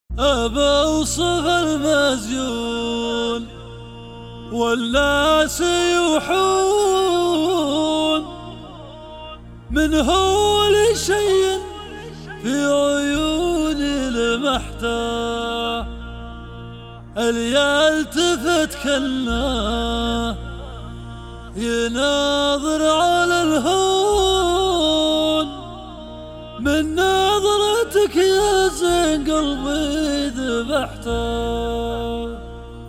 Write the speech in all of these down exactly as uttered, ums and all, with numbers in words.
أبى أوصف المزيون والناس يوحون من هول شيء في عيوني لمحته اللي يلتفت كله يناظر على الهون من نظرتك يا زين قلبي ذبحته.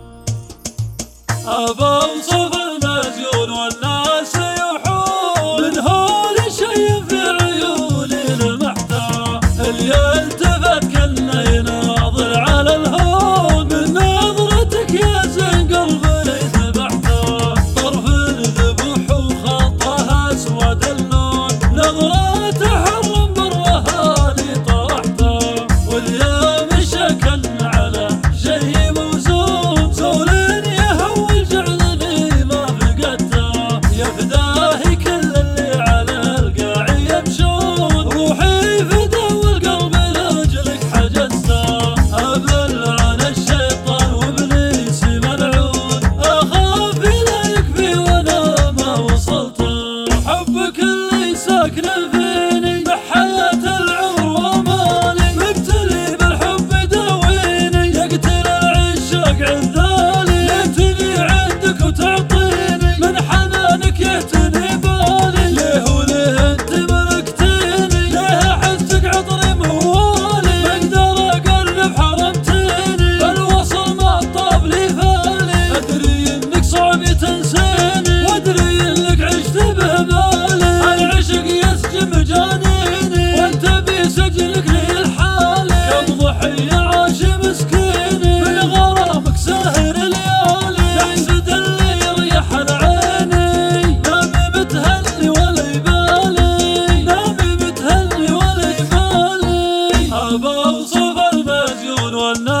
أبى أوصف المزيون والناس يوحون من هول شيء في عيوني لمحته اللي يلتفت كله يناظر على الهون من نظرتك يا زين قلبي ذبحته. طرف الذبح وخطها اسود اللون نظرات حرم برها لي طرحته واليوم شكل على شيء موزون زول يهول جعلني ما فقدته يفداه كل اللي على القاع يمشون روحي فدا والقلب لاجلك حجزته. أبلعن الشيطان وابليسي ملعون أخاف لا يكفي وانا ما وصلته حبك اللي ساكن فيني بحياة العمر وامالي مبتلي بالحب داويني يقتل العشاق عذالي ليتني عندك وتعطيني من حنانك يهتني بالي ليه وليه انت ملكتيني ليه احسك عطري موالي ما اقدر اقرب حرمتيني الوصل ما طاب لي فالي ادري انك صعب تنسيني وادري انك عشت ببالي العشق يسجم جانيني وانت بسجنك لي لحالي كم ضحية عاش مسكيني من غرامك ساهر ليالي يحسد اللي يريح عيني نامي متهني ولا يبالي نامي متهني ولا يبالي. أبى أوصف المزيون والناس